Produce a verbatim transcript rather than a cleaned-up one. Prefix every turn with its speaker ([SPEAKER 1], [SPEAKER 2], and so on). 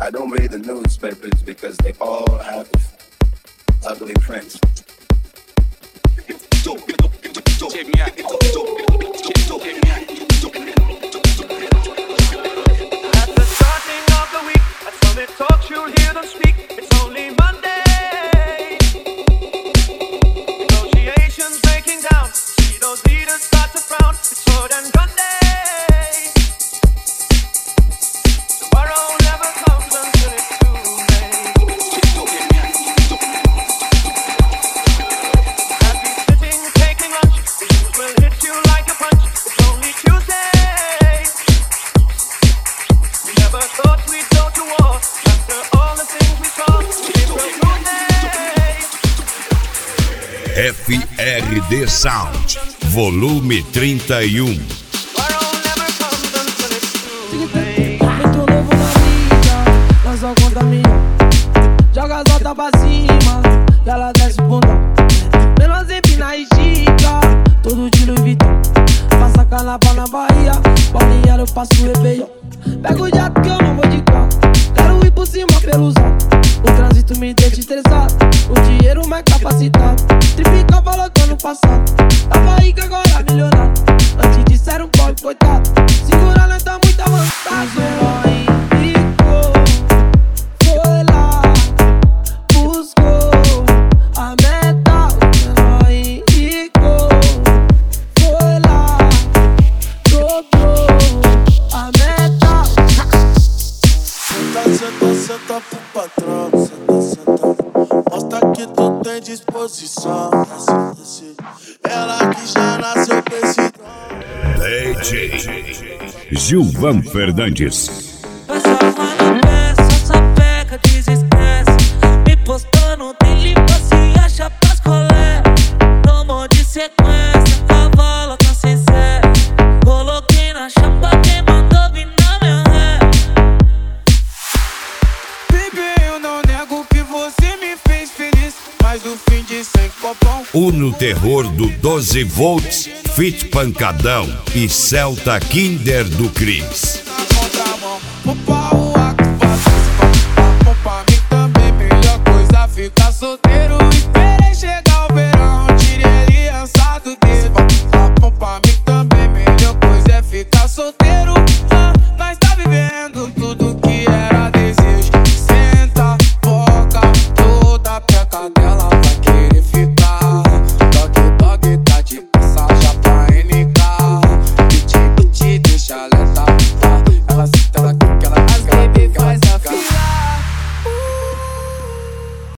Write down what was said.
[SPEAKER 1] I don't read the newspapers because they all have ugly prints. Check me out. At the starting of the week, at Sunday talks you'll hear them speak. It's only Monday. Negotiations breaking down. See those leaders start to frown. It's Ford and Grundy. Tomorrow never comes until it's too late. Happy sitting, taking lunch. The news will hit you like a punch. It's only Tuesday. We never thought we'd go to war. After all the things we saw, April Tuesday.
[SPEAKER 2] F R D Sound, volume trinta e um.
[SPEAKER 3] Muito novo na vida, não só conta minha. Joga as voltas pra cima, e ela desce bunda. Menos empina e estica, tudo de Louis Vuitton. Passa carnaval na Bahia, balneário eu passo Réveillon. Pego o jato que eu não vou de carro, quero ir por cima pelos altos. O trânsito me deixa estressado, o dinheiro mais capacitado. Triplica falou que ano passado tava rico, agora milionário. Antes disseram pobre, coitado, segura não tá muito avançado. Os heróis ficou, foi lá, buscou a meta. Os heróis ficou, foi lá, dobrou a meta.
[SPEAKER 4] Senta, senta, senta pro patrão. Senta, senta, mostra que tu tem disposição. Ela que já nasceu com esse dom.
[SPEAKER 2] D J Gilvan Fernandes.
[SPEAKER 5] Passa uma na peça, só pega, desestressa. Me postando, tem limpa, se acha pras colé. Tomou de sequência, cavalo tá sem sé. Coloquei na chapa, quem mandou vir na minha ré.
[SPEAKER 4] Baby, eu não nego que você me fez feliz, mas no fim de sem copão.
[SPEAKER 2] Uno Terror do doze volts, Fit Pancadão e Celta Kinder do Cris.
[SPEAKER 4] Na contramão, o pai